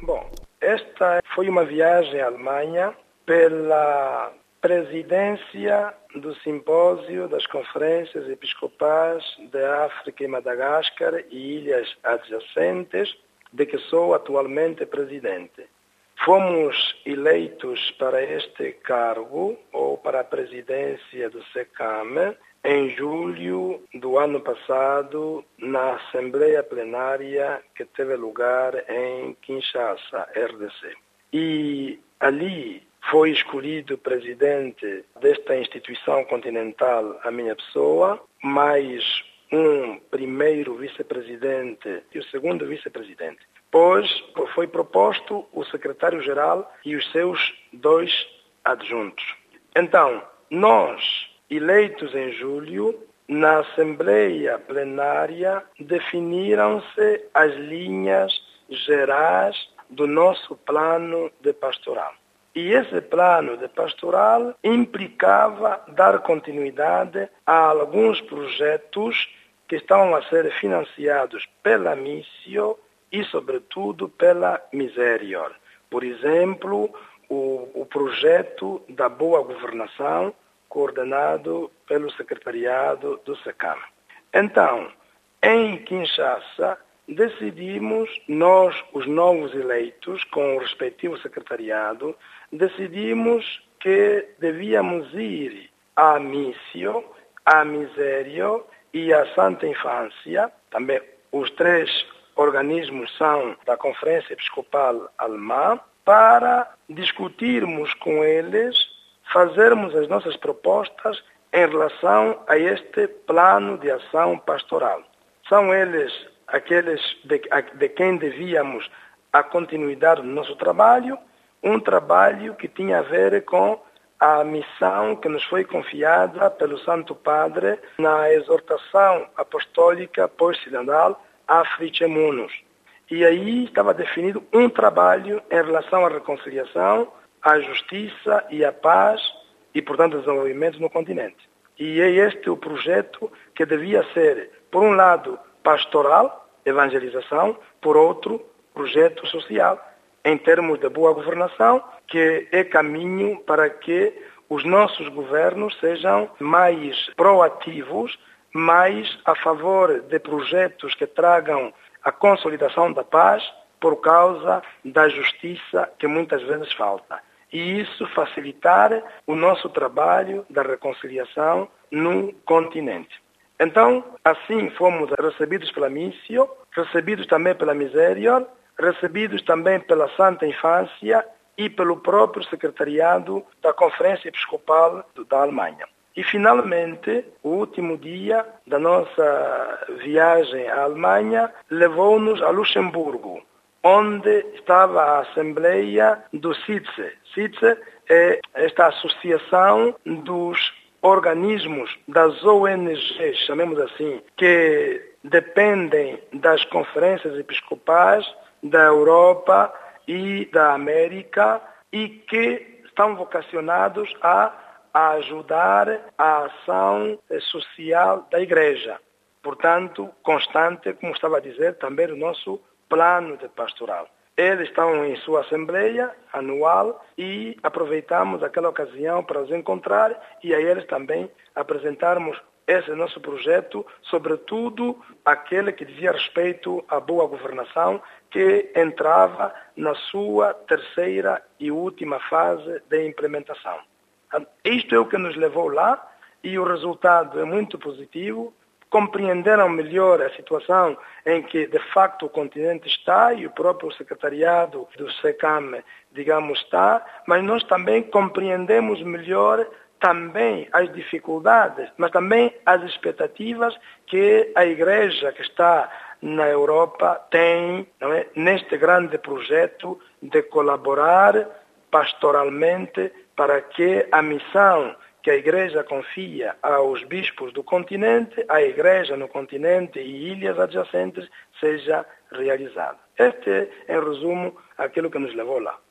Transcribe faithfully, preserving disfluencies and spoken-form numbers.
Bom, esta foi uma viagem à Alemanha pela presidência do Simpósio das Conferências Episcopais da África e Madagascar e ilhas adjacentes, de que sou atualmente presidente. Fomos eleitos para este cargo, ou para a presidência do SECAM, em julho do ano passado, na Assembleia Plenária que teve lugar em Kinshasa, R D C. E ali foi escolhido presidente desta instituição continental a minha pessoa, mais um primeiro vice-presidente e o segundo vice-presidente. Pois foi proposto o secretário-geral e os seus dois adjuntos. Então, nós, eleitos em julho, na Assembleia Plenária, definiram-se as linhas gerais do nosso plano de pastoral. E esse plano de pastoral implicava dar continuidade a alguns projetos que estão a ser financiados pela Missio e, sobretudo, pela Miserior. Por exemplo, o, o projeto da boa governação, coordenado pelo secretariado do SECAM. Então, em Kinshasa, decidimos, nós, os novos eleitos, com o respectivo secretariado, decidimos que devíamos ir à Missio, à Misério e à Santa Infância, também os três organismos são da Conferência Episcopal Alemã, para discutirmos com eles, fazermos as nossas propostas em relação a este plano de ação pastoral. São eles aqueles de, de quem devíamos a continuidade do nosso trabalho, um trabalho que tinha a ver com a missão que nos foi confiada pelo Santo Padre na exortação apostólica pós-sinodal Africae Munus. E aí estava definido um trabalho em relação à reconciliação, à justiça e à paz e, portanto, desenvolvimento no continente. E é este o projeto que devia ser, por um lado, pastoral, evangelização, por outro, projeto social, em termos de boa governação, que é caminho para que os nossos governos sejam mais proativos, mais a favor de projetos que tragam a consolidação da paz por causa da justiça que muitas vezes falta. E isso facilitar o nosso trabalho da reconciliação no continente. Então, assim fomos recebidos pela Missio, recebidos também pela Miserior, recebidos também pela Santa Infância e pelo próprio secretariado da Conferência Episcopal da Alemanha. E, finalmente, o último dia da nossa viagem à Alemanha levou-nos a Luxemburgo, onde estava a Assembleia do S I T S E. S I T S E é esta associação dos organismos, das O N Gs, chamemos assim, que dependem das conferências episcopais da Europa e da América e que estão vocacionados a, a ajudar a ação social da Igreja. Portanto, constante, como estava a dizer, também o nosso plano de pastoral. Eles estão em sua assembleia anual e aproveitamos aquela ocasião para os encontrar e a eles também apresentarmos esse nosso projeto, sobretudo aquele que dizia respeito à boa governação, que entrava na sua terceira e última fase de implementação. Isto é o que nos levou lá e o resultado é muito positivo. Compreenderam melhor a situação em que, de facto, o continente está e o próprio secretariado do SECAM, digamos, está, mas nós também compreendemos melhor também as dificuldades, mas também as expectativas que a Igreja que está na Europa tem, não é, neste grande projeto de colaborar pastoralmente para que a missão que a Igreja confia aos bispos do continente, a Igreja no continente e ilhas adjacentes seja realizada. Este é, em resumo, aquilo que nos levou lá.